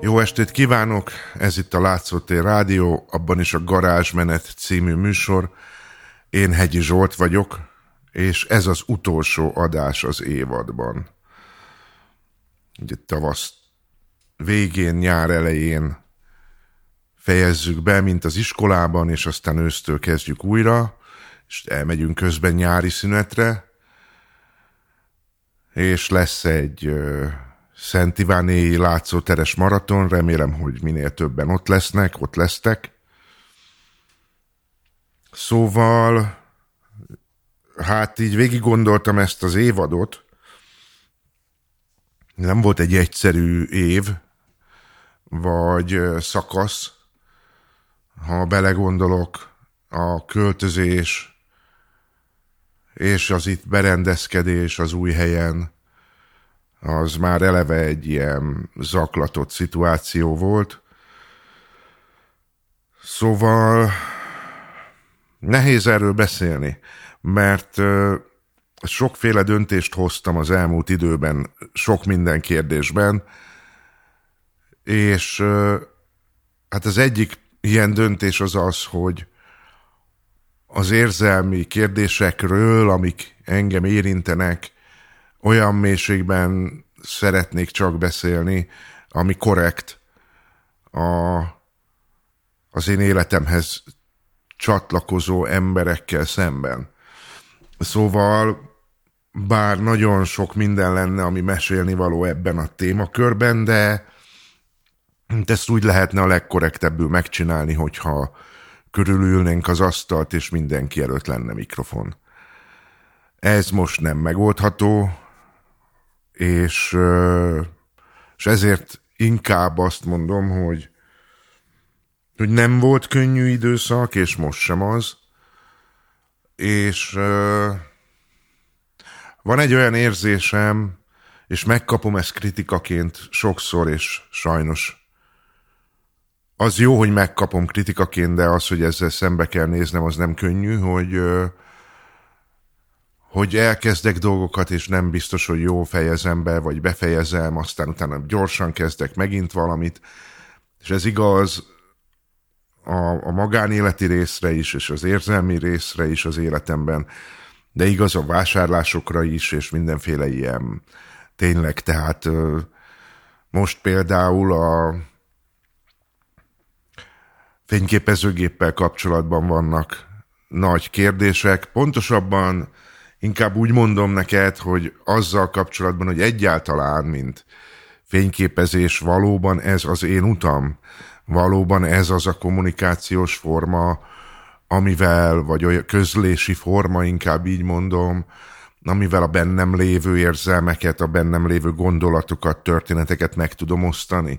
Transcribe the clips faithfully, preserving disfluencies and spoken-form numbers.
Jó estét kívánok! Ez itt a Látszótér Rádió, abban is a Garázsmenet című műsor. Én Hegyi Zsolt vagyok, és ez az utolsó adás az évadban. Ugye tavasz végén, nyár elején fejezzük be, mint az iskolában, és aztán ősztől kezdjük újra, és elmegyünk közben nyári szünetre, és lesz egy uh, Szent Ivánéi látszóteres maraton, remélem, hogy minél többen ott lesznek, ott lesztek. Szóval, hát így végig gondoltam ezt az évadot, nem volt egy egyszerű év, vagy szakasz, ha belegondolok, a költözés és az itt berendezkedés az új helyen, az már eleve egy ilyen zaklatott szituáció volt. Szóval nehéz erről beszélni, mert sokféle döntést hoztam az elmúlt időben, sok minden kérdésben, és hát az egyik ilyen döntés az az, hogy az érzelmi kérdésekről, amik engem érintenek, olyan mélységben szeretnék csak beszélni, ami korrekt a, az én életemhez csatlakozó emberekkel szemben. Szóval, bár nagyon sok minden lenne, ami mesélni való ebben a témakörben, de ezt úgy lehetne a legkorrektebbül megcsinálni, hogyha körülülnénk az asztalt, és mindenki előtt lenne mikrofon. Ez most nem megoldható, és, és ezért inkább azt mondom, hogy, hogy nem volt könnyű időszak, és most sem az, és van egy olyan érzésem, és megkapom ezt kritikaként sokszor, és sajnos az jó, hogy megkapom kritikaként, de az, hogy ezzel szembe kell néznem, az nem könnyű, hogy, hogy elkezdek dolgokat, és nem biztos, hogy jó fejezem be, vagy befejezem, aztán utána gyorsan kezdek megint valamit, és ez igaz a, a magánéleti részre is, és az érzelmi részre is az életemben, de igaz a vásárlásokra is, és mindenféle ilyen tényleg, tehát most például a fényképezőgéppel kapcsolatban vannak nagy kérdések, pontosabban inkább úgy mondom neked, hogy azzal kapcsolatban, hogy egyáltalán, mint fényképezés, valóban ez az én utam, valóban ez az a kommunikációs forma, amivel, vagy olyan közlési forma, inkább így mondom, amivel a bennem lévő érzelmeket, a bennem lévő gondolatokat, történeteket meg tudom osztani.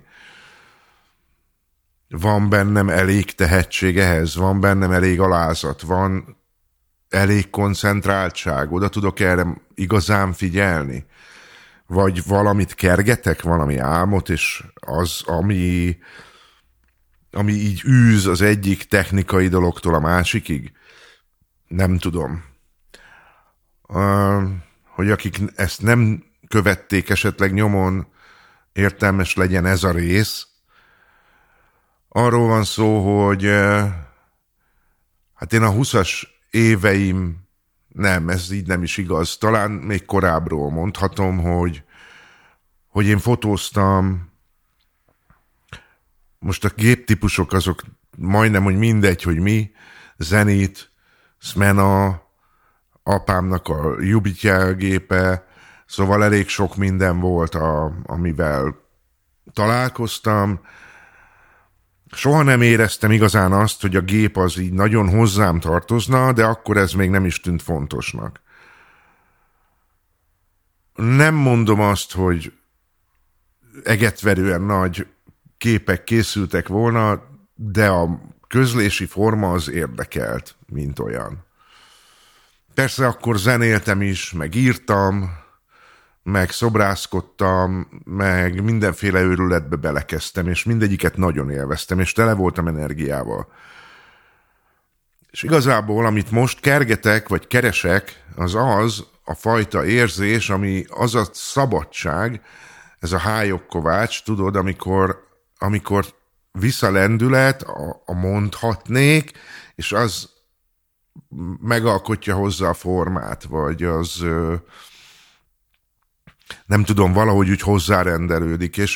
Van bennem elég tehetség ehhez, van bennem elég alázat, van elég koncentráltság, oda tudok erre igazán figyelni, vagy valamit kergetek, valami álmot, és az, ami, ami így űz az egyik technikai dologtól a másikig, nem tudom. Uh, hogy akik ezt nem követték esetleg nyomon, értelmes legyen ez a rész. Arról van szó, hogy uh, hát én a huszas éveim, nem, ez így nem is igaz, talán még korábbról mondhatom, hogy, hogy én fotóztam, most a géptípusok azok majdnem, hogy mindegy, hogy mi, Zenit, Smena, apámnak a Jubitjel gépe, szóval elég sok minden volt, a, amivel találkoztam. Soha nem éreztem igazán azt, hogy a gép az így nagyon hozzám tartozna, de akkor ez még nem is tűnt fontosnak. Nem mondom azt, hogy egetverően nagy képek készültek volna, de a közlési forma az érdekelt, mint olyan. Persze akkor zenéltem is, meg írtam, meg szobrászkodtam, meg mindenféle őrületbe belekezdtem, és mindegyiket nagyon élveztem, és tele voltam energiával. És igazából, amit most kergetek, vagy keresek, az az a fajta érzés, ami az a szabadság, ez a hályok kovács, tudod, amikor, amikor visszalendület, a, a mondhatnék, és az megalkotja hozzá a formát, vagy az nem tudom, valahogy úgy hozzárendelődik, és,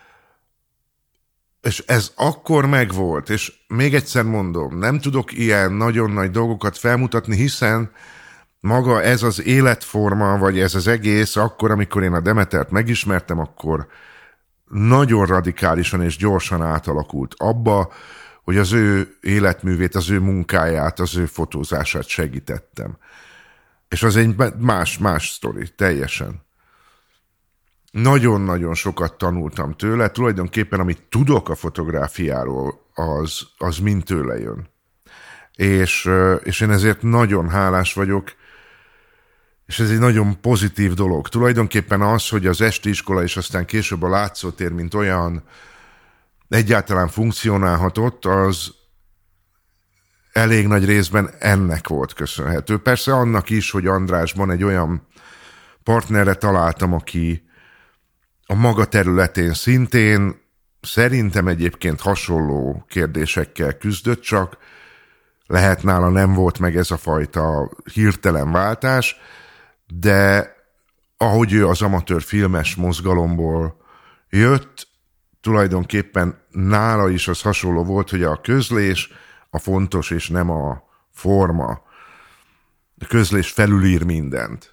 és ez akkor megvolt, és még egyszer mondom, nem tudok ilyen nagyon nagy dolgokat felmutatni, hiszen maga ez az életforma, vagy ez az egész, akkor, amikor én a Demetert megismertem, akkor nagyon radikálisan és gyorsan átalakult abba, hogy az ő életművét, az ő munkáját, az ő fotózását segítettem. És az egy más, más sztori, teljesen. Nagyon-nagyon sokat tanultam tőle, tulajdonképpen amit tudok a fotográfiáról, az, az mind tőle jön. És, és én ezért nagyon hálás vagyok, és ez egy nagyon pozitív dolog. Tulajdonképpen az, hogy az esti iskola és aztán később a látszótér, mint olyan egyáltalán funkcionálhatott, az elég nagy részben ennek volt köszönhető. Persze annak is, hogy Andrásban egy olyan partnerre találtam, aki a maga területén szintén szerintem egyébként hasonló kérdésekkel küzdött, csak lehet nála nem volt meg ez a fajta hirtelen váltás, de ahogy ő az amatőr filmes mozgalomból jött, tulajdonképpen nála is az hasonló volt, hogy a közlés a fontos, és nem a forma. A közlés felülír mindent.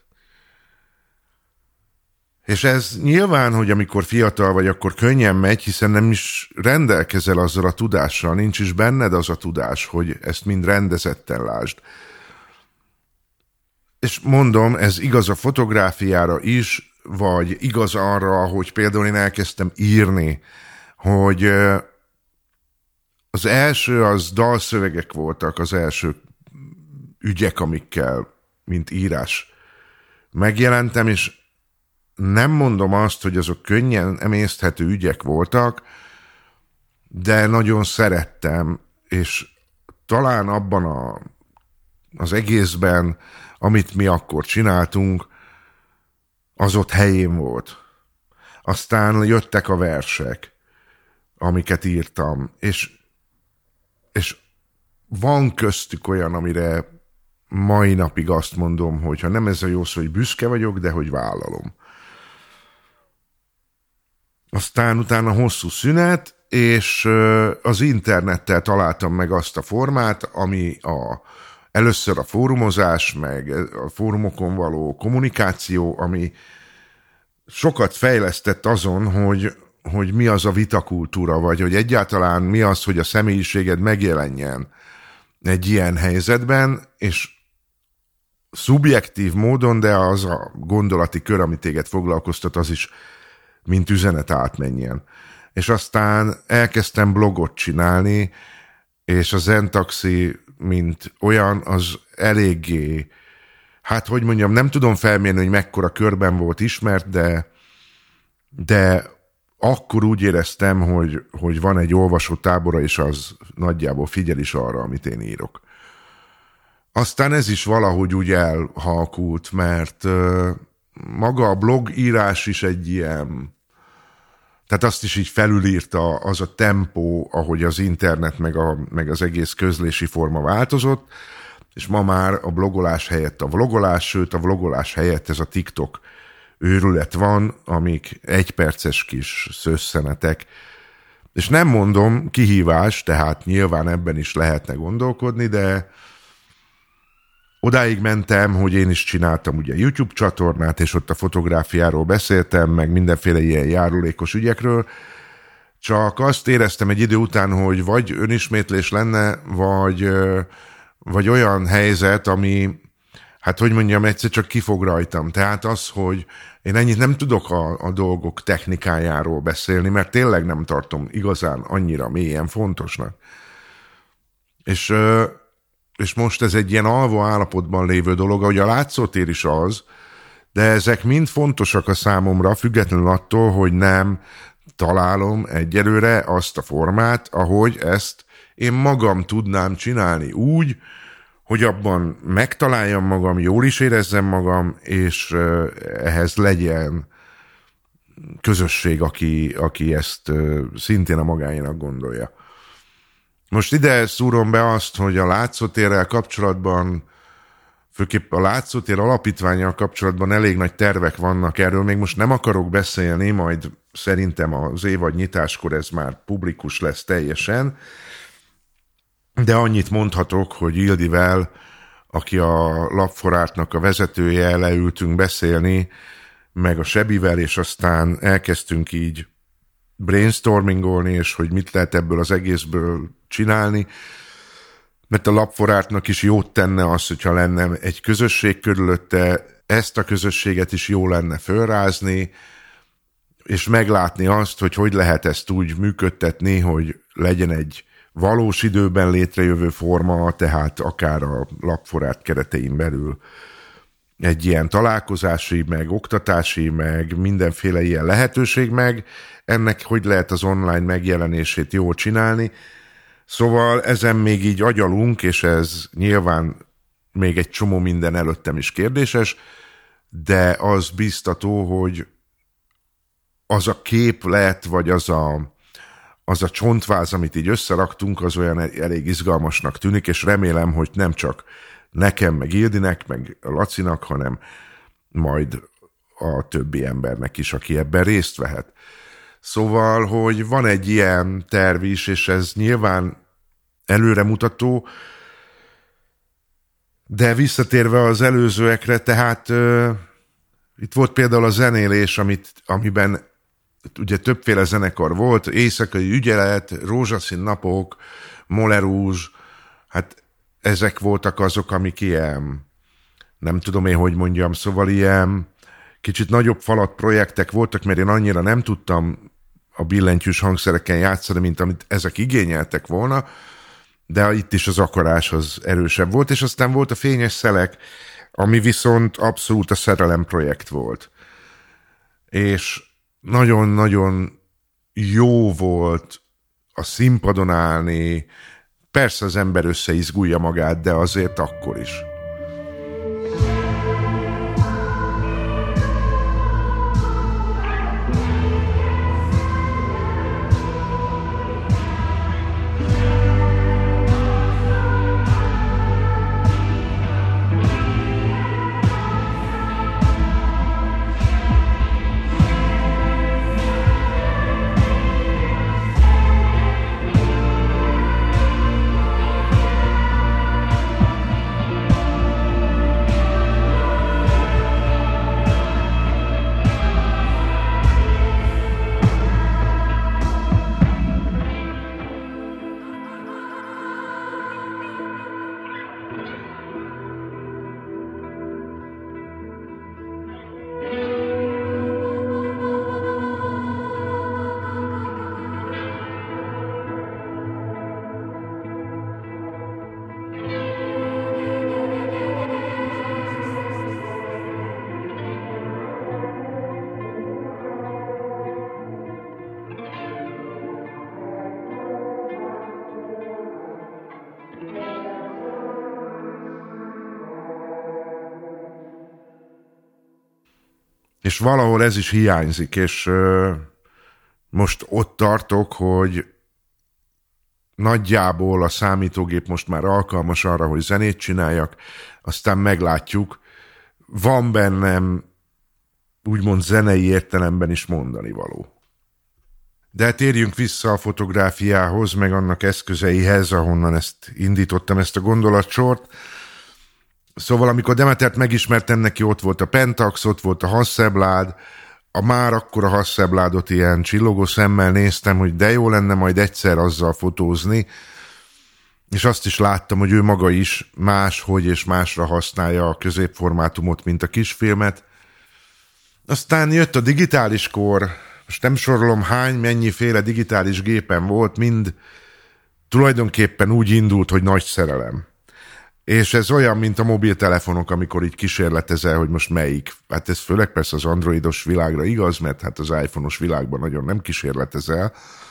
És ez nyilván, hogy amikor fiatal vagy, akkor könnyen megy, hiszen nem is rendelkezel azzal a tudással, nincs is benned az a tudás, hogy ezt mind rendezetten lásd. És mondom, ez igaz a fotográfiára is, vagy igaz arra, hogy például én elkezdtem írni, hogy az első, az dalszövegek voltak, az első ügyek, amikkel, mint írás megjelentem, és nem mondom azt, hogy azok könnyen emészthető ügyek voltak, de nagyon szerettem, és talán abban a, az egészben, amit mi akkor csináltunk, az ott helyén volt. Aztán jöttek a versek, amiket írtam, és, és van köztük olyan, amire mai napig azt mondom, hogy ha nem ez a jó szó, hogy büszke vagyok, de hogy vállalom. Aztán utána hosszú szünet, és az internettel találtam meg azt a formát, ami a, először a fórumozás, meg a fórumokon való kommunikáció, ami sokat fejlesztett azon, hogy, hogy mi az a vitakultúra, vagy hogy egyáltalán mi az, hogy a személyiséged megjelenjen egy ilyen helyzetben, és szubjektív módon, de az a gondolati kör, ami téged foglalkoztat, az is mint üzenet átmenjen. És aztán elkezdtem blogot csinálni, és a Zen-taxi, mint olyan, az eléggé, hát hogy mondjam, nem tudom felmérni, hogy mekkora körben volt ismert, de, de akkor úgy éreztem, hogy, hogy van egy olvasó tábora, és az nagyjából figyel is arra, amit én írok. Aztán ez is valahogy úgy elhalkult, mert uh, maga a blogírás is egy ilyen, tehát azt is így felülírta az a tempó, ahogy az internet meg, a, meg az egész közlési forma változott, és ma már a blogolás helyett a vlogolás, sőt a vlogolás helyett ez a TikTok őrület van, amik egyperces kis szösszenetek. És nem mondom kihívás, tehát nyilván ebben is lehetne gondolkodni, de odáig mentem, hogy én is csináltam ugye YouTube csatornát, és ott a fotográfiáról beszéltem, meg mindenféle ilyen járulékos ügyekről, csak azt éreztem egy idő után, hogy vagy önismétlés lenne, vagy, vagy olyan helyzet, ami, hát hogy mondjam, egyszer csak kifog rajtam. Tehát az, hogy én ennyit nem tudok a, a dolgok technikájáról beszélni, mert tényleg nem tartom igazán annyira mélyen fontosnak. És... és most ez egy ilyen alvó állapotban lévő dolog, ahogy a látszótér is az, de ezek mind fontosak a számomra, függetlenül attól, hogy nem találom egyelőre azt a formát, ahogy ezt én magam tudnám csinálni úgy, hogy abban megtaláljam magam, jól is érezzem magam, és ehhez legyen közösség, aki, aki ezt szintén a magáénak gondolja. Most ide szúrom be azt, hogy a Látszótérrel kapcsolatban, főképp a Látszótér alapítvánnyal kapcsolatban elég nagy tervek vannak, erről még most nem akarok beszélni, majd szerintem az évad nyitáskor ez már publikus lesz teljesen, de annyit mondhatok, hogy Ildivel, aki a Lapforártnak a vezetője, leültünk beszélni, meg a Sebivel, és aztán elkezdtünk így brainstormingolni, és hogy mit lehet ebből az egészből csinálni, mert a Lapforártnak is jót tenne az, hogyha lenne egy közösség körülötte, ezt a közösséget is jó lenne fölrázni, és meglátni azt, hogy hogy lehet ezt úgy működtetni, hogy legyen egy valós időben létrejövő forma, tehát akár a Lapforárt keretein belül egy ilyen találkozási, meg oktatási, meg mindenféle ilyen lehetőség, meg ennek hogy lehet az online megjelenését jól csinálni. Szóval ezen még így agyalunk, és ez nyilván még egy csomó minden előttem is kérdéses, de az biztató, hogy az a képlet, vagy az a, az a csontváz, amit így összeraktunk, az olyan elég izgalmasnak tűnik, és remélem, hogy nem csak nekem, meg Ildinek, meg Lacinak, hanem majd a többi embernek is, aki ebben részt vehet. Szóval, hogy van egy ilyen terv is, és ez nyilván előremutató, de visszatérve az előzőekre, tehát uh, itt volt például a zenélés, amit, amiben ugye többféle zenekar volt, Éjszakai ügyelet, Rózsaszín napok, Molerúzs, hát ezek voltak azok, amik ilyen, nem tudom én, hogy mondjam, szóval ilyen kicsit nagyobb falat projektek voltak, mert én annyira nem tudtam a billentyűs hangszereken játszani, mint amit ezek igényeltek volna, de itt is az akarás az erősebb volt, és aztán volt a Fényes Szelek, ami viszont abszolút a szerelem projekt volt. És nagyon-nagyon jó volt a színpadon állni, persze az ember összeizgulja magát, de azért akkor is. És valahol ez is hiányzik, és uh, most ott tartok, hogy nagyjából a számítógép most már alkalmas arra, hogy zenét csináljak, aztán meglátjuk. Van bennem úgymond zenei értelemben is mondani való. De térjünk vissza a fotográfiához, meg annak eszközeihez, ahonnan ezt indítottam, ezt a gondolatsort. Szóval amikor Demetert megismertem, neki ott volt a Pentax, ott volt a Hasselblad, a már akkor a Hasselbladot ilyen csillogó szemmel néztem, hogy de jó lenne majd egyszer azzal fotózni, és azt is láttam, hogy ő maga is máshogy és másra használja a középformátumot, mint a kisfilmet. Aztán jött a digitális kor, most nem sorolom hány, mennyiféle digitális gépen volt, mind tulajdonképpen úgy indult, hogy nagy szerelem. És ez olyan, mint a mobiltelefonok, amikor így kísérletezel, hogy most melyik. Hát ez főleg persze az androidos világra igaz, mert hát az iPhone-os világban nagyon nem kísérletezel,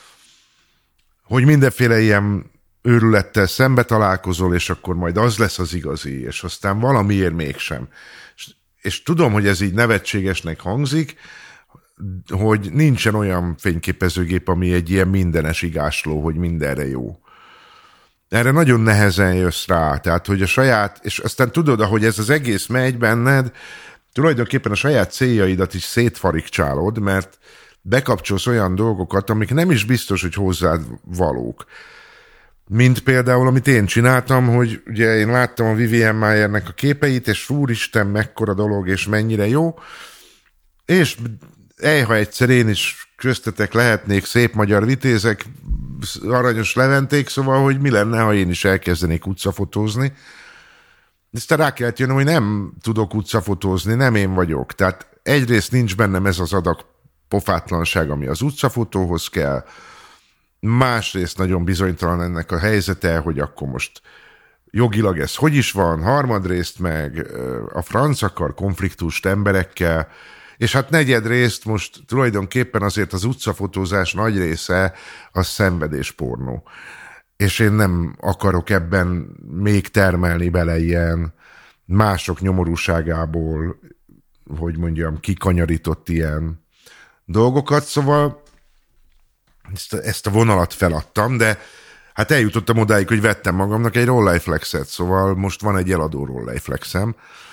hogy mindenféle ilyen őrülettel szembe találkozol, és akkor majd az lesz az igazi, és aztán valamiért mégsem. És, és tudom, hogy ez így nevetségesnek hangzik, hogy nincsen olyan fényképezőgép, ami egy ilyen mindenes igásló, hogy mindenre jó. Erre nagyon nehezen jössz rá, tehát hogy a saját, és aztán tudod, ahogy ez az egész megy benned, tulajdonképpen a saját céljaidat is szétfarigcsálod, mert bekapcsolsz olyan dolgokat, amik nem is biztos, hogy hozzád valók. Mint például, amit én csináltam, hogy ugye én láttam a Vivian Mayernek a képeit, és úristen, mekkora dolog, és mennyire jó, és ejha egyszer én is köztetek lehetnék szép magyar vitézek, aranyos leventék, szóval, hogy mi lenne, ha én is elkezdenék utcafotózni. Aztán rá kellett jönnöm, hogy nem tudok utcafotózni, nem én vagyok. Tehát egyrészt nincs bennem ez az adag pofátlanság, ami az utcafotóhoz kell, másrészt nagyon bizonytalan ennek a helyzete, hogy akkor most jogilag ez hogy is van, harmadrészt meg a franc akar konfliktust emberekkel, és hát negyedrészt most tulajdonképpen azért az utcafotózás nagy része az szenvedéspornó. És én nem akarok ebben még termelni bele ilyen mások nyomorúságából, hogy mondjam, kikanyarított ilyen dolgokat, szóval ezt a, ezt a vonalat feladtam, de hát eljutottam odáig, hogy vettem magamnak egy Rolleiflexet, szóval most van egy eladó Rolleiflexem.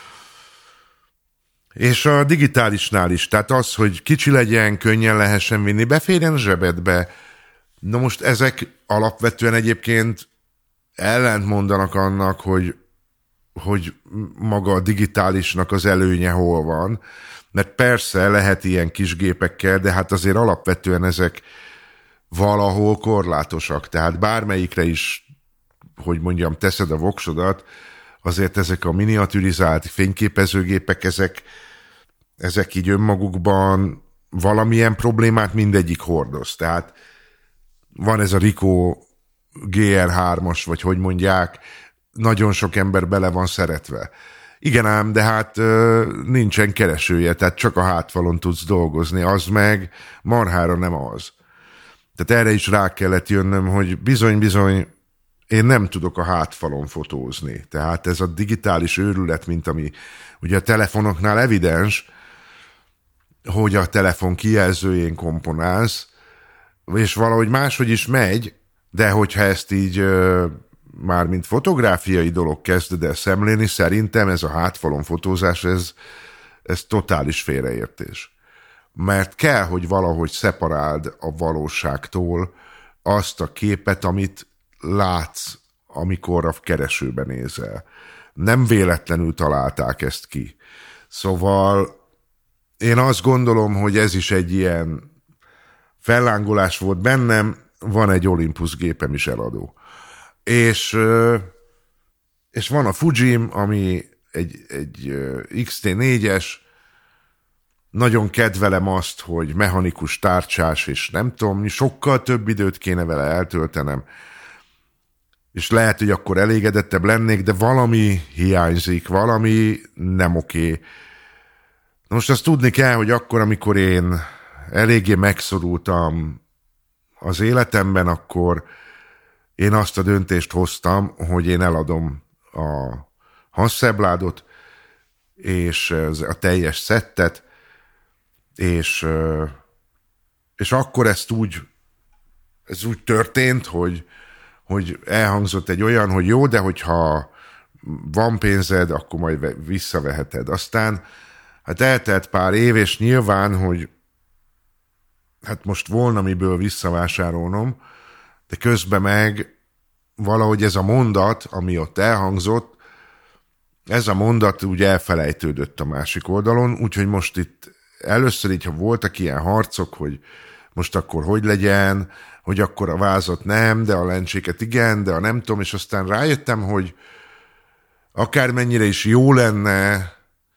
És a digitálisnál is, tehát az, hogy kicsi legyen, könnyen lehessen vinni, beférjen a zsebedbe. Na most ezek alapvetően egyébként ellent mondanak annak, hogy, hogy maga a digitálisnak az előnye hol van, mert persze lehet ilyen kis gépekkel, de hát azért alapvetően ezek valahol korlátosak, tehát bármelyikre is, hogy mondjam, teszed a voksodat, azért ezek a miniaturizált fényképezőgépek, ezek, ezek így önmagukban valamilyen problémát mindegyik hordoz. Tehát van ez a Ricoh gé er hármas, vagy hogy mondják, nagyon sok ember bele van szeretve. Igen ám, de hát nincsen keresője, tehát csak a hátfalon tudsz dolgozni, az meg marhára nem az. Tehát erre is rá kellett jönnöm, hogy bizony-bizony én nem tudok a hátfalon fotózni. Tehát ez a digitális őrület, mint ami ugye a telefonoknál evidens, hogy a telefon kijelzőjén komponálsz, és valahogy máshogy is megy, de hogyha ezt így már mint fotográfiai dolog kezded el szemlélni, szerintem ez a hátfalon fotózás, ez, ez totális félreértés. Mert kell, hogy valahogy szeparáld a valóságtól azt a képet, amit látsz, amikor a keresőben nézel. Nem véletlenül találták ezt ki. Szóval én azt gondolom, hogy ez is egy ilyen fellángolás volt bennem, van egy Olympus gépem is eladó. És, és van a Fujim, ami egy, egy iksz té négyes, nagyon kedvelem azt, hogy mechanikus tárcsás, és nem tudom, sokkal több időt kéne vele eltöltenem, és lehet, hogy akkor elégedettebb lennék, de valami hiányzik, valami nem oké. Most azt tudni kell, hogy akkor, amikor én eléggé megszorultam az életemben, akkor én azt a döntést hoztam, hogy én eladom a Hasselbladot, és a teljes szettet, és, és akkor ezt úgy, ez úgy történt, hogy, hogy elhangzott egy olyan, hogy jó, de hogyha van pénzed, akkor majd visszaveheted. Aztán hát eltelt pár év, és nyilván, hogy hát most volna miből visszavásárolnom, de közben meg valahogy ez a mondat, ami ott elhangzott, ez a mondat úgy elfelejtődött a másik oldalon, úgyhogy most itt először így, ha voltak ilyen harcok, hogy most akkor hogy legyen, hogy akkor a vázat nem, de a lencséket igen, de a nem tudom, és aztán rájöttem, hogy akármennyire is jó lenne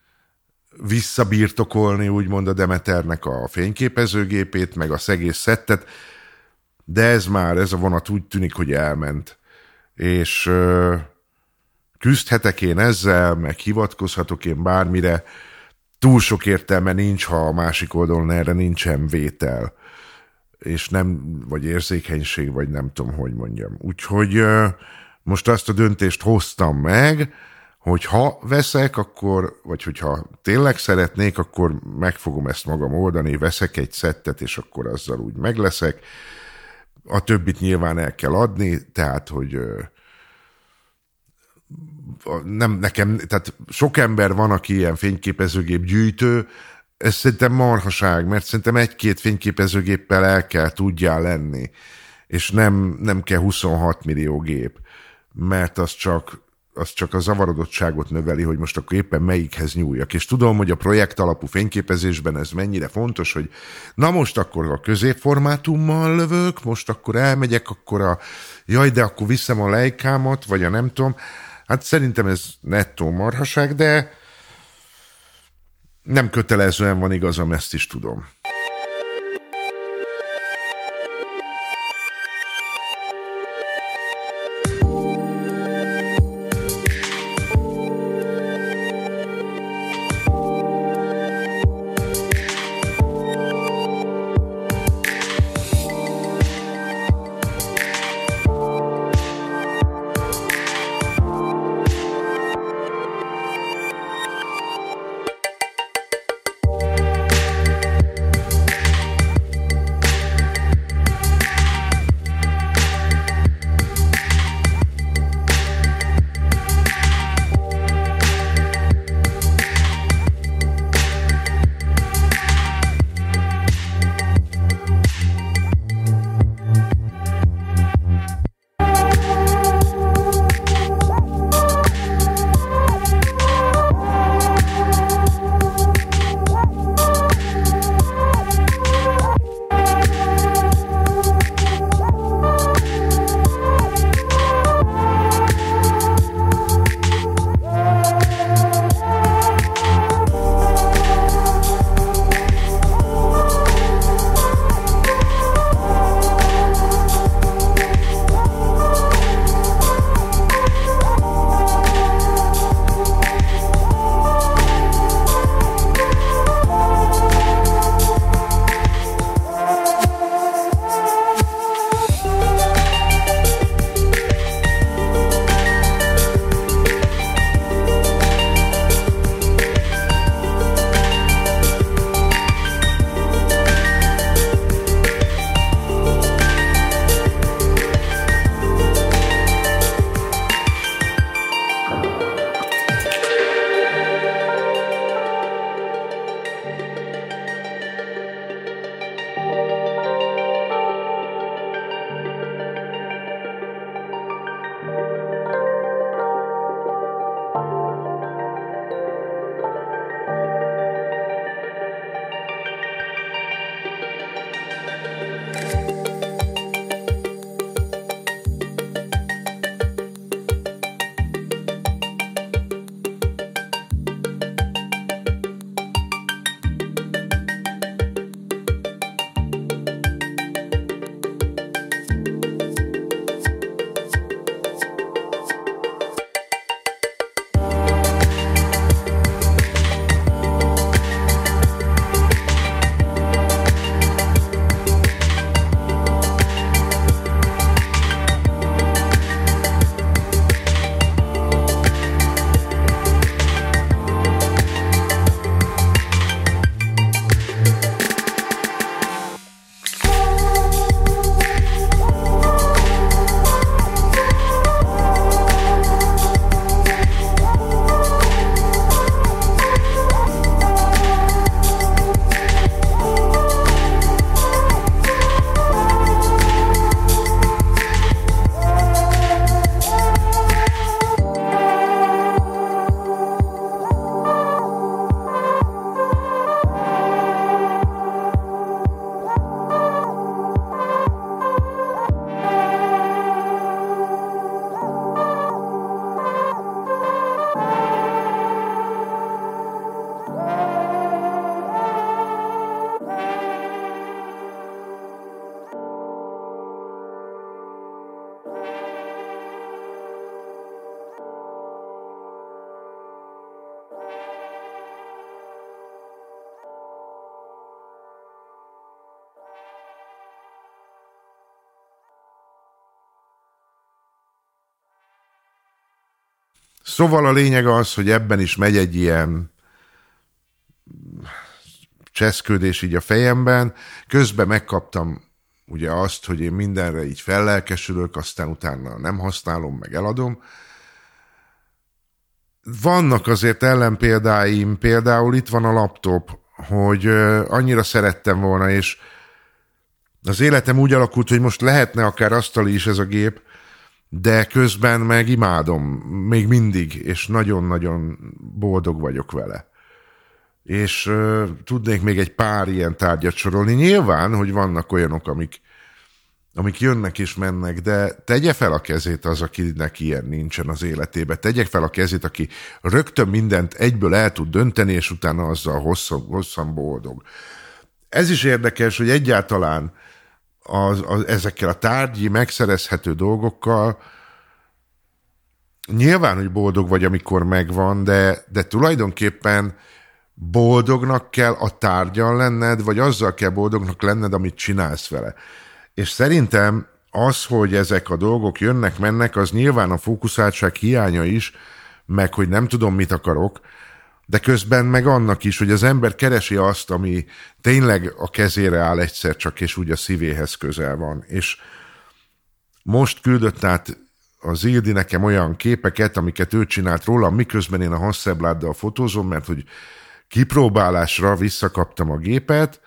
visszabirtokolni, úgymond a Demeternek a fényképezőgépét, meg a egész szettet, de ez már, ez a vonat úgy tűnik, hogy elment. És ö, küzdhetek én ezzel, meg hivatkozhatok én bármire, túl sok értelme nincs, ha a másik oldalon erre nincsen vétel, és nem, vagy érzékenység, vagy nem tudom, hogy mondjam. Úgyhogy ö, most azt a döntést hoztam meg, hogy ha veszek, akkor, vagy hogyha tényleg szeretnék, akkor meg fogom ezt magam oldani, veszek egy szettet, és akkor azzal úgy megleszek. A többit nyilván el kell adni, tehát, hogy nem nekem, tehát sok ember van, aki ilyen fényképezőgép gyűjtő, ez szerintem marhaság, mert szerintem egy-két fényképezőgéppel el kell tudjál lenni, és nem, nem kell huszonhat millió gép, mert az csak, az csak a zavarodottságot növeli, hogy most akkor éppen melyikhez nyúljak. És tudom, hogy a projekt alapú fényképezésben ez mennyire fontos, hogy na most akkor a középformátummal lövök, most akkor elmegyek, akkor a jaj, de akkor viszem a Leikámat, vagy a nem tudom. Hát szerintem ez nettó marhaság, de nem kötelezően van igazam, ezt is tudom. Szóval a lényeg az, hogy ebben is megy egy ilyen cseszkődés így a fejemben. Közben megkaptam ugye azt, hogy én mindenre így fellelkesülök, aztán utána nem használom, meg eladom. Vannak azért ellenpéldáim, például itt van a laptop, hogy annyira szerettem volna, és az életem úgy alakult, hogy most lehetne akár asztali is ez a gép, de közben meg imádom, még mindig, és nagyon-nagyon boldog vagyok vele. És uh, tudnék még egy pár ilyen tárgyat sorolni. Nyilván, hogy vannak olyanok, amik, amik jönnek és mennek, de tegye fel a kezét az, akinek ilyen nincsen az életébe. Tegye fel a kezét, aki rögtön mindent egyből el tud dönteni, és utána azzal hosszan, hosszan boldog. Ez is érdekes, hogy egyáltalán az, az, ezekkel a tárgyi, megszerezhető dolgokkal nyilván, hogy boldog vagy, amikor megvan, de, de tulajdonképpen boldognak kell a tárgyan lenned, vagy azzal kell boldognak lenned, amit csinálsz vele. És szerintem az, hogy ezek a dolgok jönnek-mennek, az nyilván a fókuszáltság hiánya is, meg hogy nem tudom, mit akarok, de közben meg annak is, hogy az ember keresi azt, ami tényleg a kezére áll egyszer csak, és úgy a szívéhez közel van. És most küldött át az Ildi nekem olyan képeket, amiket ő csinált rólam, miközben én a Hasselbladdal fotózom, mert hogy kipróbálásra visszakaptam a gépet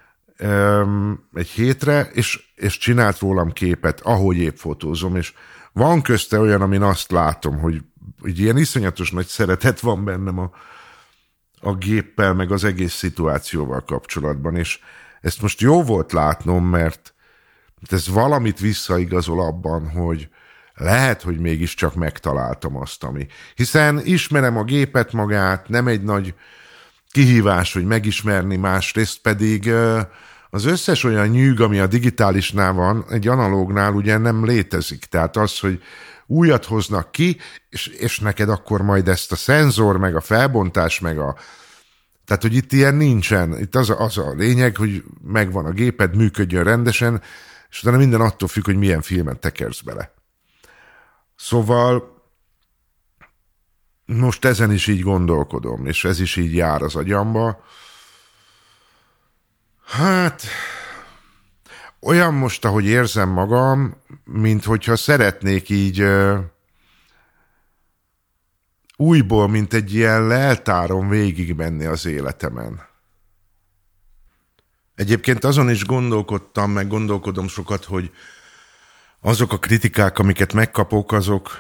um, egy hétre, és, és csinált rólam képet, ahogy épp fotózom, és van közte olyan, amin azt látom, hogy, hogy ilyen iszonyatos nagy szeretet van bennem a, a géppel, meg az egész szituációval kapcsolatban, és ezt most jó volt látnom, mert ez valamit visszaigazol abban, hogy lehet, hogy mégiscsak megtaláltam azt, ami. Hiszen ismerem a gépet magát, nem egy nagy kihívás, hogy megismerni, másrészt pedig az összes olyan nyűg, ami a digitálisnál van, egy analógnál ugye nem létezik. Tehát az, hogy újat hoznak ki, és, és neked akkor majd ezt a szenzor, meg a felbontás, meg a... Tehát, hogy itt ilyen nincsen. Itt az a, az a lényeg, hogy megvan a géped, működjön rendesen, és utána minden attól függ, hogy milyen filmet tekersz bele. Szóval most ezen is így gondolkodom, és ez is így jár az agyamba. Hát, olyan most, ahogy érzem magam, mint hogyha szeretnék így uh, újból, mint egy ilyen leltáron végig menni az életemen. Egyébként azon is gondolkodtam, meg gondolkodom sokat, hogy azok a kritikák, amiket megkapok, azok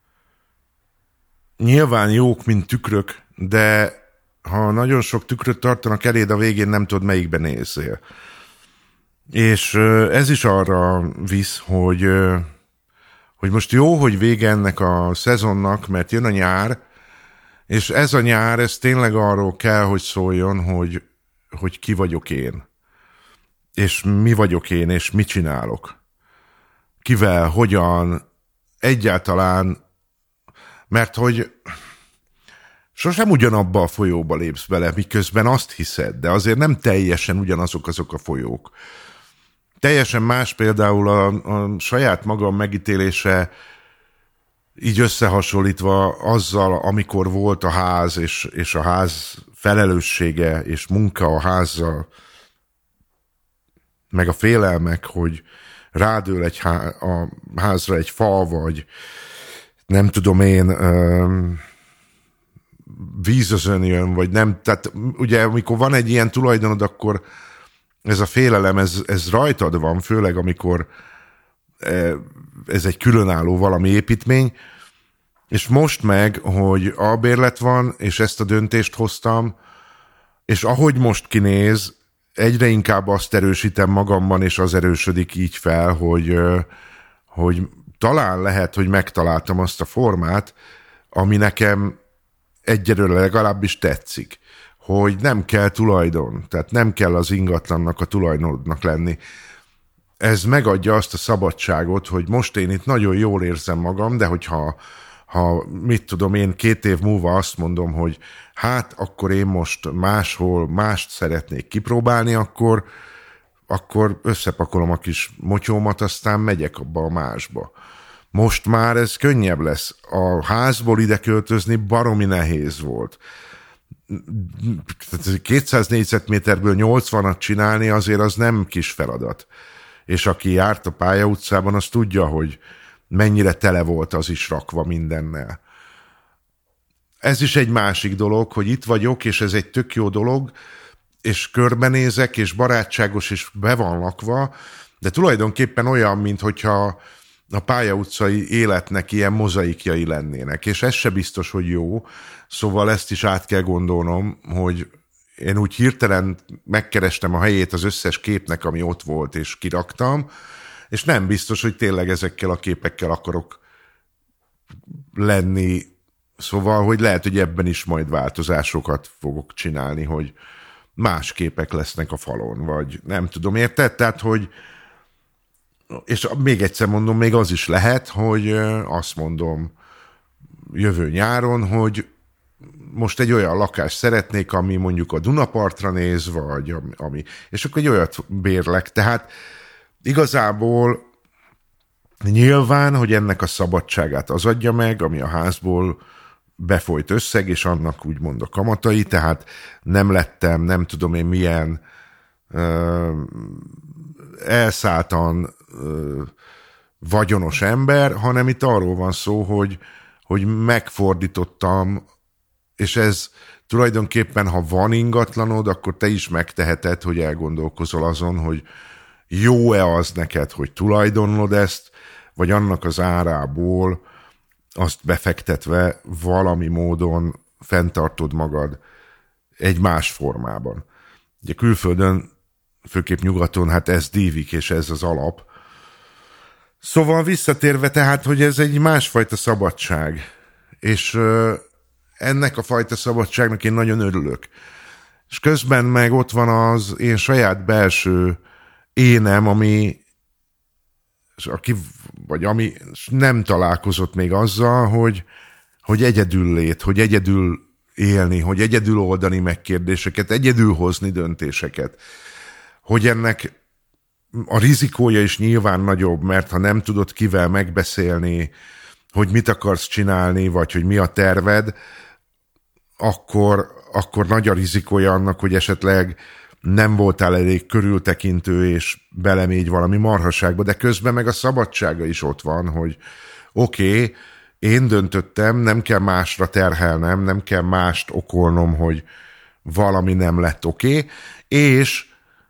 nyilván jók, mint tükrök, de ha nagyon sok tükröt tartanak eléd, a végén nem tudod, melyikben nézzél. És ez is arra visz, hogy, hogy most jó, hogy vége ennek a szezonnak, mert jön a nyár, és ez a nyár, ez tényleg arról kell, hogy szóljon, hogy, hogy ki vagyok én. És mi vagyok én, és mit csinálok. Kivel, hogyan, egyáltalán, mert hogy sosem ugyanabba a folyóba lépsz bele, miközben azt hiszed, de azért nem teljesen ugyanazok azok a folyók. Teljesen más például a, a saját magam megítélése így összehasonlítva azzal, amikor volt a ház, és, és a ház felelőssége, és munka a házzal, meg a félelmek, hogy rádől egy há- a házra egy fa, vagy nem tudom én, um, vízözön jön, vagy nem. Tehát ugye, amikor van egy ilyen tulajdonod, akkor ez a félelem, ez, ez rajtad van, főleg amikor ez egy különálló valami építmény, és most meg, hogy albérlet van, és ezt a döntést hoztam, és ahogy most kinéz, egyre inkább azt erősítem magamban, és az erősödik így fel, hogy, hogy talán lehet, hogy megtaláltam azt a formát, ami nekem egyelőre legalábbis tetszik, hogy nem kell tulajdon, tehát nem kell az ingatlannak a tulajdonodnak lenni. Ez megadja azt a szabadságot, hogy most én itt nagyon jól érzem magam, de hogyha ha mit tudom én két év múlva azt mondom, hogy hát akkor én most máshol mást szeretnék kipróbálni, akkor, akkor összepakolom a kis motyómat, aztán megyek abba a másba. Most már ez könnyebb lesz. A házból ide költözni baromi nehéz volt. kétszáz négyzetméterből nyolcvanat csinálni azért az nem kis feladat. És aki járt a Pálya utcában, az tudja, hogy mennyire tele volt az is rakva mindennel. Ez is egy másik dolog, hogy itt vagyok, és ez egy tök jó dolog, és körbenézek, és barátságos, és be van lakva, de tulajdonképpen olyan, minthogyha a Pálya utcai életnek ilyen mozaikjai lennének, és ez se biztos, hogy jó, szóval ezt is át kell gondolnom, hogy én úgy hirtelen megkerestem a helyét az összes képnek, ami ott volt, és kiraktam, és nem biztos, hogy tényleg ezekkel a képekkel akarok lenni, szóval, hogy lehet, hogy ebben is majd változásokat fogok csinálni, hogy más képek lesznek a falon, vagy nem tudom, érted? Tehát, hogy és még egyszer mondom, még az is lehet, hogy azt mondom jövő nyáron, hogy most egy olyan lakást szeretnék, ami mondjuk a Dunapartra néz, vagy ami, és akkor egy olyat bérlek. Tehát igazából nyilván, hogy ennek a szabadságát az adja meg, ami a házból befolyt összeg, és annak úgymond a kamatai, tehát nem lettem, nem tudom én milyen uh, elszálltan uh, vagyonos ember, hanem itt arról van szó, hogy, hogy megfordítottam, és ez tulajdonképpen, ha van ingatlanod, akkor te is megteheted, hogy elgondolkozol azon, hogy jó-e az neked, hogy tulajdonlod ezt, vagy annak az árából azt befektetve valami módon fenntartod magad egy más formában. Ugye külföldön, főképp nyugaton, hát ez dívik, és ez az alap. Szóval visszatérve tehát, hogy ez egy másfajta szabadság, és ennek a fajta szabadságnak én nagyon örülök. És közben meg ott van az én saját belső énem, ami aki, vagy ami nem találkozott még azzal, hogy, hogy egyedül lét, hogy egyedül élni, hogy egyedül oldani meg kérdéseket, egyedül hozni döntéseket. Hogy ennek a rizikója is nyilván nagyobb, mert ha nem tudod kivel megbeszélni, hogy mit akarsz csinálni, vagy hogy mi a terved, akkor, akkor nagy a rizikója annak, hogy esetleg nem voltál elég körültekintő, és belemégy valami marhaságba, de közben meg a szabadsága is ott van, hogy oké, okay, én döntöttem, nem kell másra terhelnem, nem kell mást okolnom, hogy valami nem lett oké, okay, és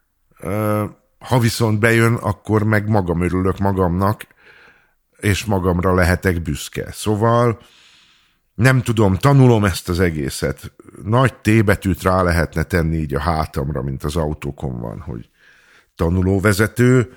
ha viszont bejön, akkor meg magam örülök magamnak, és magamra lehetek büszke. Szóval nem tudom, tanulom ezt az egészet. Nagy T-betűt rá lehetne tenni így a hátamra, mint az autókon van, hogy tanulóvezető.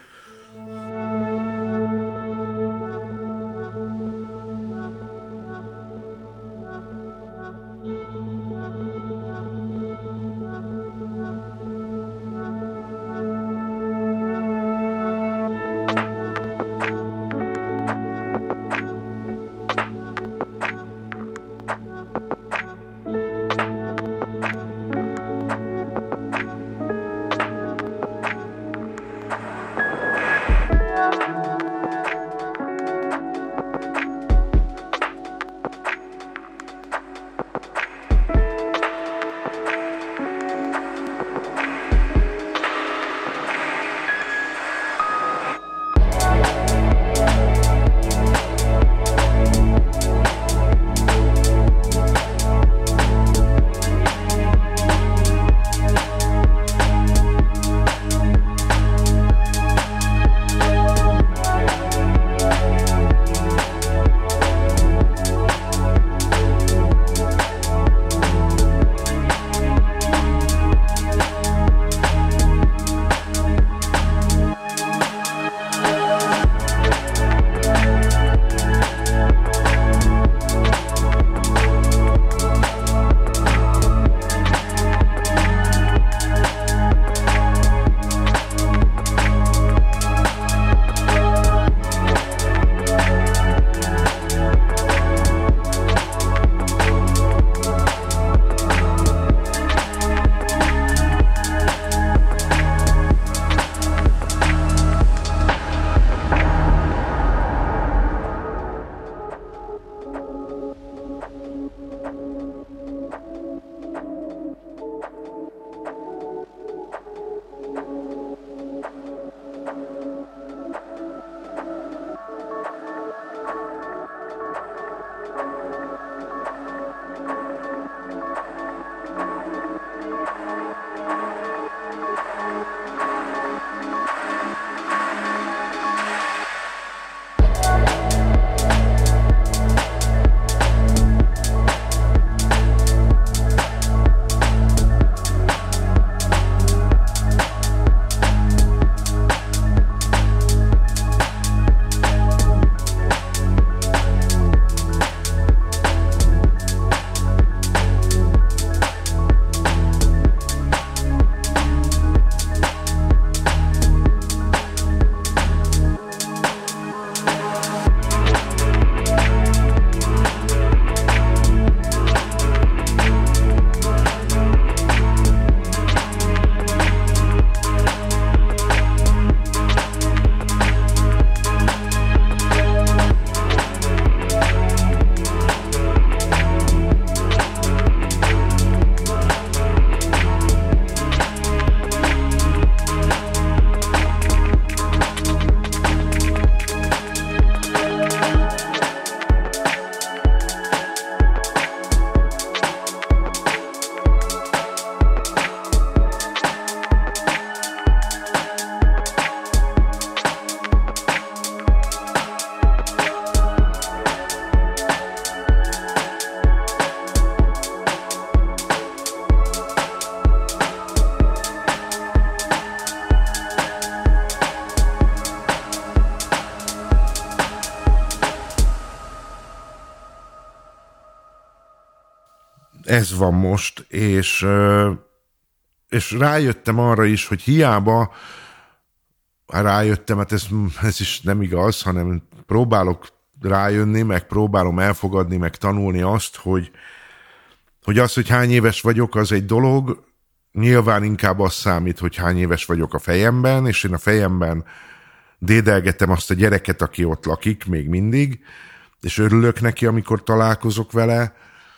ez van most, és, és rájöttem arra is, hogy hiába rájöttem, hát ez, ez is nem igaz, hanem próbálok rájönni, meg próbálom elfogadni, meg tanulni azt, hogy, hogy az, hogy hány éves vagyok, az egy dolog, nyilván inkább az számít, hogy hány éves vagyok a fejemben, és én a fejemben dédelgetem azt a gyereket, aki ott lakik még mindig, és örülök neki, amikor találkozok vele.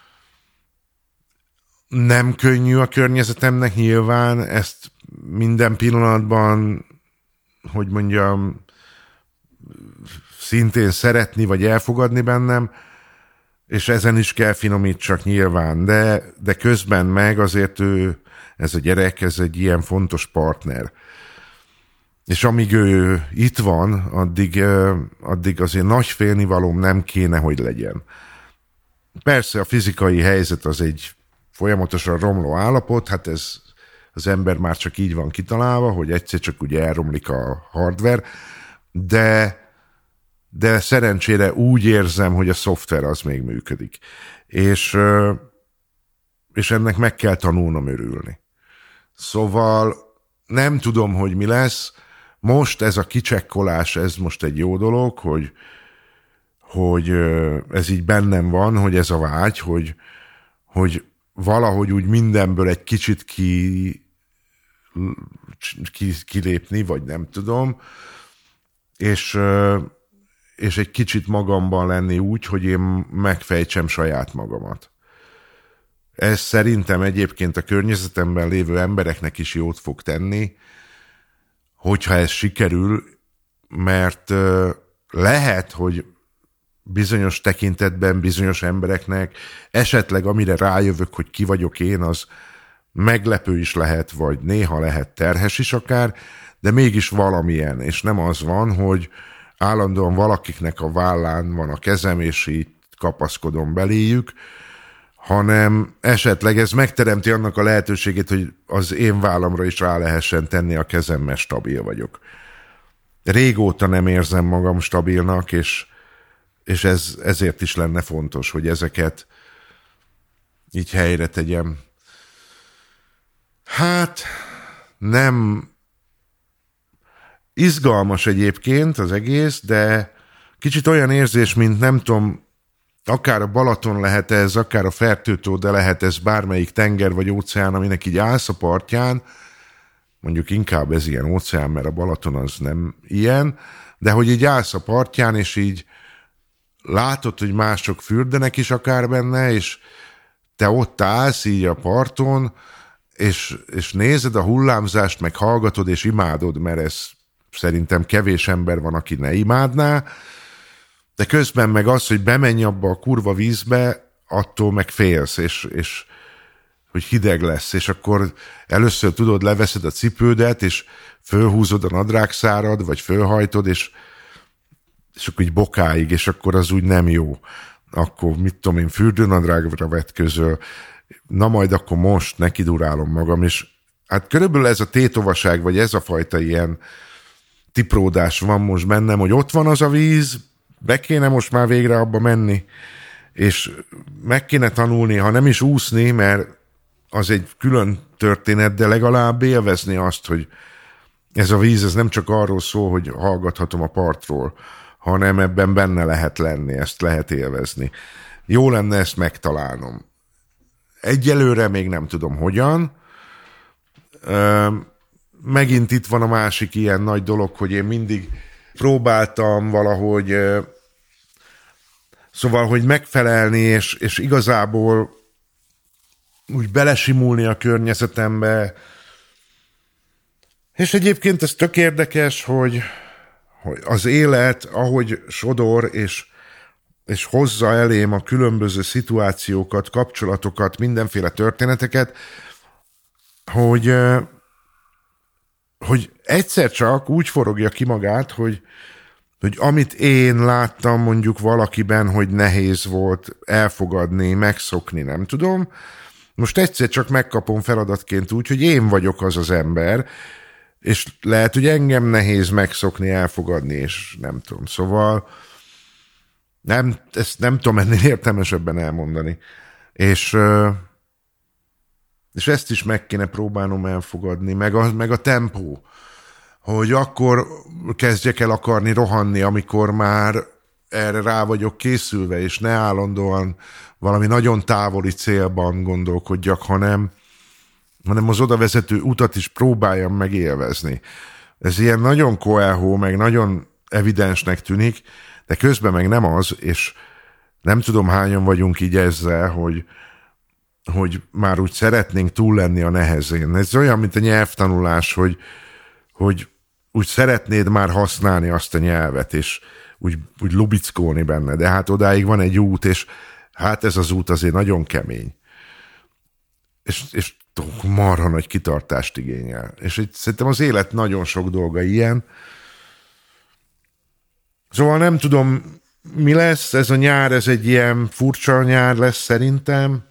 Nem könnyű a környezetemnek nyilván, ezt minden pillanatban, hogy mondjam, szintén szeretni, vagy elfogadni bennem, és ezen is kell finomítsak nyilván, de, de közben meg azért ő, ez a gyerek, ez egy ilyen fontos partner. És amíg ő itt van, addig, addig azért nagy félnivalóm nem kéne, hogy legyen. Persze a fizikai helyzet az egy folyamatosan romló állapot, hát ez az ember már csak így van kitalálva, hogy egyszer csak ugye elromlik a hardware, de, de szerencsére úgy érzem, hogy a szoftver az még működik. És, és ennek meg kell tanulnom örülni. Szóval nem tudom, hogy mi lesz. Most ez a kicsekkolás, ez most egy jó dolog, hogy, hogy ez így bennem van, hogy ez a vágy, hogy, hogy valahogy úgy mindenből egy kicsit ki, ki, kilépni, vagy nem tudom, és, és egy kicsit magamban lenni úgy, hogy én megfejtsem saját magamat. Ez szerintem egyébként a környezetemben lévő embereknek is jót fog tenni, hogyha ez sikerül, mert lehet, hogy bizonyos tekintetben bizonyos embereknek esetleg amire rájövök, hogy ki vagyok én, az meglepő is lehet, vagy néha lehet terhes is akár, de mégis valamilyen, és nem az van, hogy állandóan valakiknek a vállán van a kezem, és így kapaszkodom beléjük, hanem esetleg ez megteremti annak a lehetőségét, hogy az én vállamra is rá lehessen tenni a kezem, mert stabil vagyok. Régóta nem érzem magam stabilnak, és, és ez, ezért is lenne fontos, hogy ezeket így helyre tegyem. Hát nem izgalmas egyébként az egész, de kicsit olyan érzés, mint nem tudom, akár a Balaton lehet ez, akár a Fertőtó, de lehet ez bármelyik tenger vagy óceán, aminek így állsz a partján, mondjuk inkább ez ilyen óceán, mert a Balaton az nem ilyen, de hogy így állsz a partján, és így látod, hogy mások fürdenek is akár benne, és te ott állsz így a parton, és, és nézed a hullámzást, meg hallgatod, és imádod, mert ez szerintem kevés ember van, aki ne imádná, de közben meg az, hogy bemenj abba a kurva vízbe, attól meg félsz, és, és hogy hideg lesz, és akkor először tudod, leveszed a cipődet, és fölhúzod a nadrágszárad, vagy fölhajtod, és, és akkor így bokáig, és akkor az úgy nem jó. Akkor, mit tudom én, fürdőnadrágra vetközöl, na majd akkor most nekidurálom magam, és hát körülbelül ez a tétovaság, vagy ez a fajta ilyen tipródás van most bennem, hogy ott van az a víz, be kéne most már végre abba menni, és meg kéne tanulni, ha nem is úszni, mert az egy külön történet, de legalább élvezni azt, hogy ez a víz, ez nem csak arról szól, hogy hallgathatom a partról, hanem ebben benne lehet lenni, ezt lehet élvezni. Jó lenne ezt megtalálnom. Egyelőre még nem tudom hogyan. Megint itt van a másik ilyen nagy dolog, hogy én mindig próbáltam valahogy, szóval, hogy megfelelni, és, és igazából úgy belesimulni a környezetembe. És egyébként ez tök érdekes, hogy, hogy az élet, ahogy sodor, és, és hozza elém a különböző szituációkat, kapcsolatokat, mindenféle történeteket, hogy, hogy egyszer csak úgy forogja ki magát, hogy, hogy amit én láttam mondjuk valakiben, hogy nehéz volt elfogadni, megszokni, nem tudom, most egyszer csak megkapom feladatként úgy, hogy én vagyok az az ember, és lehet, hogy engem nehéz megszokni, elfogadni, és nem tudom. Szóval nem, ezt nem tudom ennél értelmesebben elmondani. És, És ezt is meg kéne próbálnom elfogadni, meg a, meg a tempó, hogy akkor kezdjek el akarni rohanni, amikor már erre rá vagyok készülve, és ne állandóan valami nagyon távoli célban gondolkodjak, hanem, hanem az oda vezető utat is próbáljam meg élvezni. Ez ilyen nagyon Coelho, meg nagyon evidensnek tűnik, de közben meg nem az, és nem tudom, hányan vagyunk így ezzel, hogy, hogy már úgy szeretnénk túl lenni a nehezén. Ez olyan, mint a nyelvtanulás, hogy, hogy úgy szeretnéd már használni azt a nyelvet, és úgy, úgy lubickolni benne, de hát odáig van egy út, és hát ez az út azért nagyon kemény. És, és marha nagy kitartást igényel. És így, szerintem az élet nagyon sok dolga ilyen. Szóval nem tudom, mi lesz, ez a nyár, ez egy ilyen furcsa nyár lesz szerintem.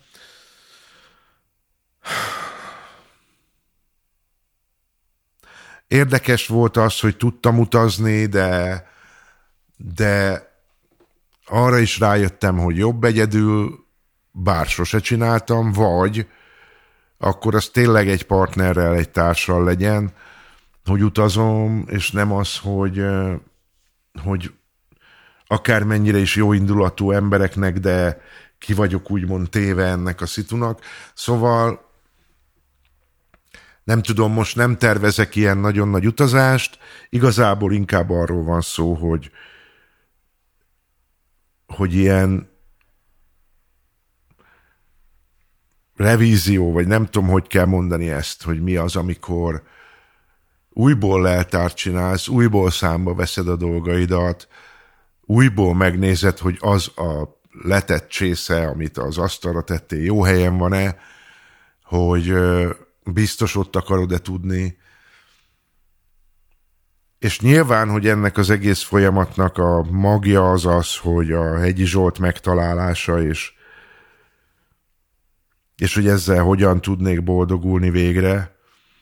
Érdekes volt az, hogy tudtam utazni, de, de arra is rájöttem, hogy jobb egyedül, bár sose csináltam, vagy akkor az tényleg egy partnerrel, egy társal legyen, hogy utazom, és nem az, hogy, hogy akármennyire is jó indulatú embereknek, de ki vagyok úgymond téve ennek a szitunak. Szóval nem tudom, most nem tervezek ilyen nagyon nagy utazást, igazából inkább arról van szó, hogy, hogy ilyen revízió, vagy nem tudom, hogy kell mondani ezt, hogy mi az, amikor újból leltárt csinálsz, újból számba veszed a dolgaidat, újból megnézed, hogy az a letett csésze, amit az asztalra tettél, jó helyen van-e, hogy biztos ott akarod-e tudni. És nyilván, hogy ennek az egész folyamatnak a magja az az, hogy a Hegyi Zsolt megtalálása, és, és hogy ezzel hogyan tudnék boldogulni végre.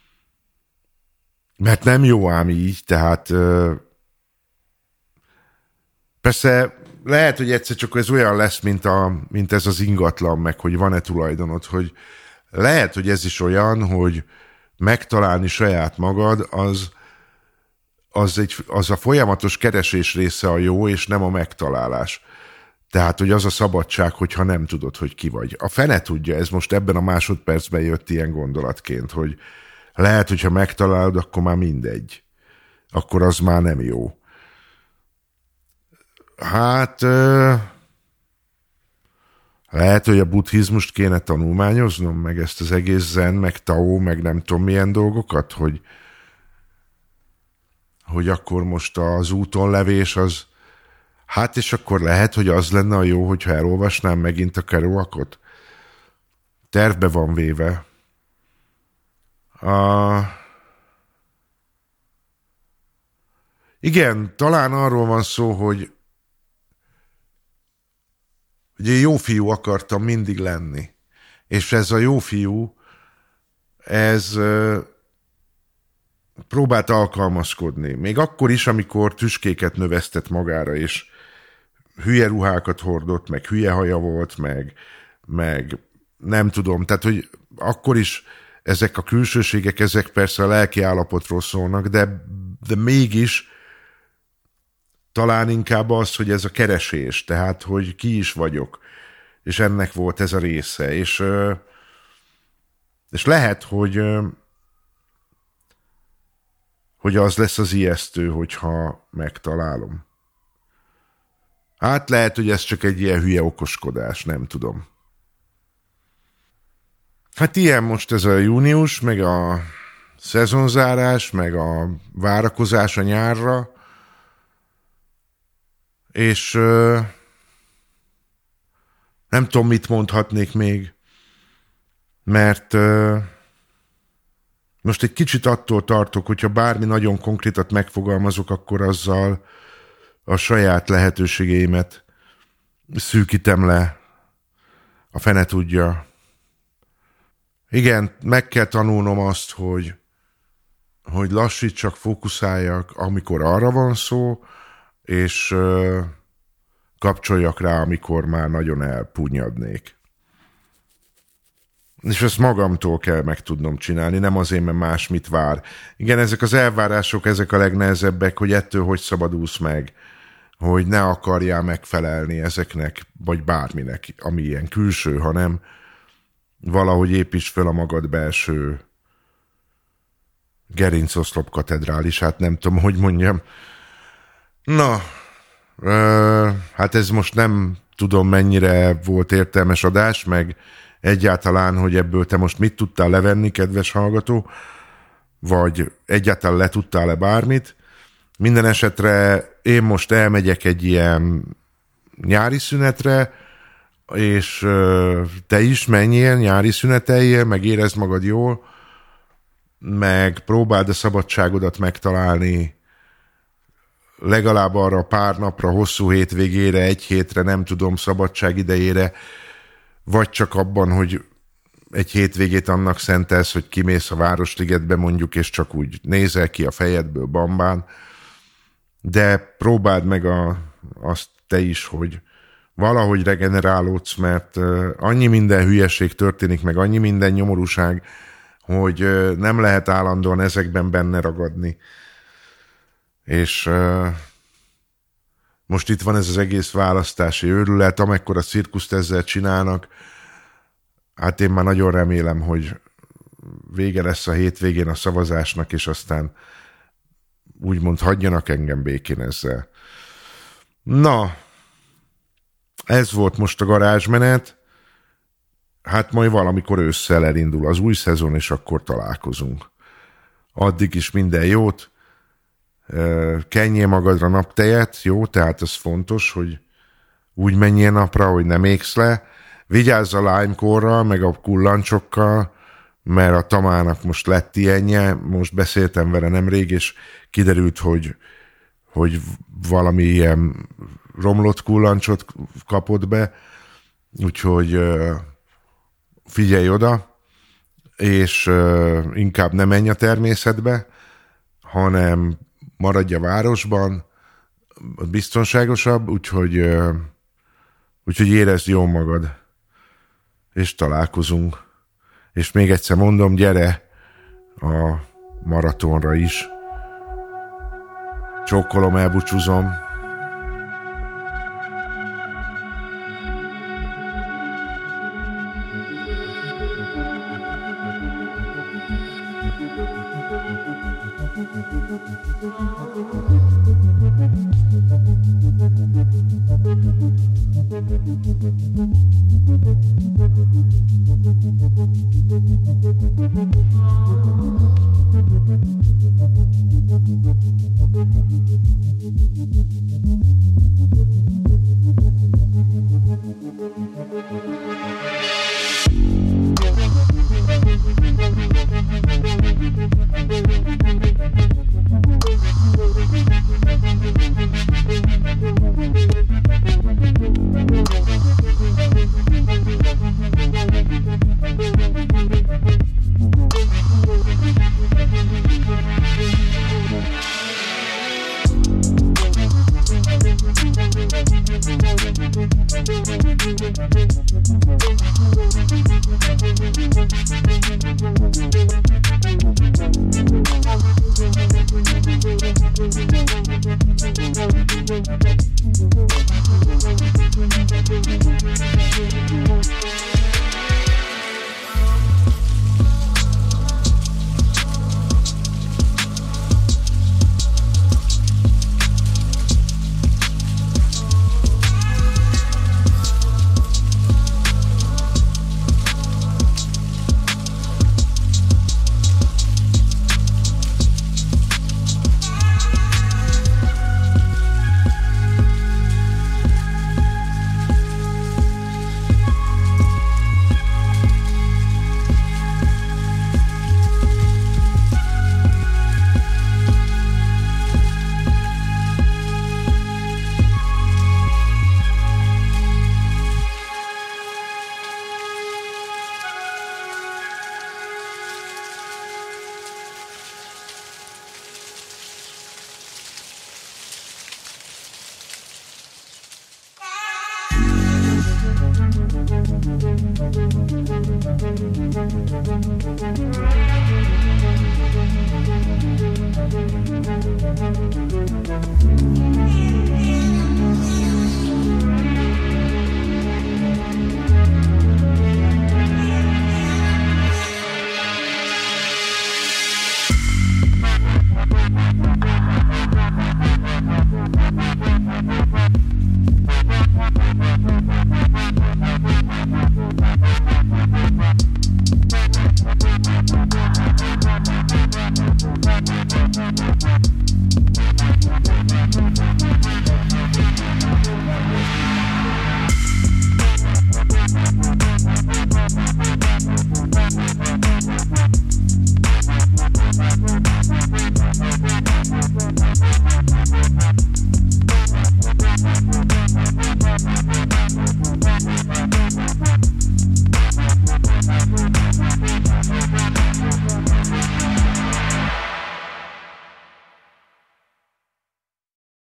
Mert nem jó ám így, tehát persze lehet, hogy egyszer csak ez olyan lesz, mint, a, mint ez az ingatlan, meg hogy van-e tulajdonod, hogy lehet, hogy ez is olyan, hogy megtalálni saját magad, az, az, egy, az a folyamatos keresés része a jó, és nem a megtalálás. Tehát, hogy az a szabadság, hogyha nem tudod, hogy ki vagy. A fene tudja, ez most ebben a másodpercben jött ilyen gondolatként, hogy lehet, hogyha megtalálod, akkor már mindegy. Akkor az már nem jó. Hát lehet, hogy a buddhizmust kéne tanulmányoznom, meg ezt az egész zen, meg tao, meg nem tudom milyen dolgokat, hogy, hogy akkor most az úton levés az, hát és akkor lehet, hogy az lenne a jó, hogyha elolvasnám megint a Kerouacot. Tervbe van véve. A... Igen, talán arról van szó, hogy hogy én jó fiú akartam mindig lenni. És ez a jó fiú, ez uh, próbált alkalmazkodni. Még akkor is, amikor tüskéket növesztett magára, és hülye ruhákat hordott, meg hülye haja volt, meg, meg nem tudom. Tehát, hogy akkor is ezek a külsőségek, ezek persze a lelki állapotról szólnak, de, de mégis talán inkább az, hogy ez a keresés, tehát, hogy ki is vagyok, és ennek volt ez a része, és, és lehet, hogy, hogy az lesz az ijesztő, hogyha megtalálom. Hát lehet, hogy ez csak egy ilyen hülye okoskodás, nem tudom. Hát ilyen most ez a június, meg a szezonzárás, meg a várakozás a nyárra, és uh, nem tudom, mit mondhatnék még, mert uh, most egy kicsit attól tartok, hogyha bármi nagyon konkrétat megfogalmazok, akkor azzal a saját lehetőségeimet szűkítem le. A fene tudja. Igen, meg kell tanulnom azt, hogy, hogy lassítsak, fókuszáljak, amikor arra van szó, és uh, kapcsoljak rá, amikor már nagyon elpunyadnék. És ezt magamtól kell meg tudnom csinálni, nem azért, mert más mit vár. Igen, ezek az elvárások, ezek a legnehezebbek, hogy ettől hogy szabadulsz meg, hogy ne akarjál megfelelni ezeknek, vagy bárminek, ami ilyen külső, hanem valahogy építs fel a magad belső gerincoszlop katedrálisát, nem tudom, hogy mondjam. Na, euh, hát ez most nem tudom, mennyire volt értelmes adás, meg egyáltalán, hogy ebből te most mit tudtál levenni, kedves hallgató, vagy egyáltalán le tudtál-e bármit. Minden esetre én most elmegyek egy ilyen nyári szünetre, és te is menjél, nyári szüneteljél, meg érezd magad jól, meg próbáld a szabadságodat megtalálni legalább arra pár napra, hosszú hétvégére, egy hétre, nem tudom, szabadság idejére, vagy csak abban, hogy egy hétvégét annak szentelsz, hogy kimész a Városligetbe mondjuk, és csak úgy nézel ki a fejedből bambán, de próbáld meg a, azt te is, hogy valahogy regenerálódsz, mert annyi minden hülyeség történik, meg annyi minden nyomorúság, hogy nem lehet állandóan ezekben benne ragadni. És most itt van ez az egész választási őrület, amekkora cirkuszt ezzel csinálnak. Hát én már nagyon remélem, hogy vége lesz a hétvégén a szavazásnak, és aztán úgymond hagyjanak engem békén ezzel. Na, ez volt most a garázsmenet. Hát majd valamikor ősszel elindul az új szezon, és akkor találkozunk. Addig is minden jót. Kenjél magadra naptejet, jó? Tehát az fontos, hogy úgy menjél napra, hogy nem égsz le. Vigyázz a lime-korral, meg a kullancsokkal, mert a Tamának most lett ilyenje. Most beszéltem vele nemrég, és kiderült, hogy, hogy valami ilyen romlott kullancsot kapott be. Úgyhogy figyelj oda, és inkább ne menj a természetbe, hanem maradj a városban, biztonságosabb, úgyhogy, úgyhogy érezd jól magad, és találkozunk. És még egyszer mondom, gyere a maratonra is. Csókolom, elbúcsúzom.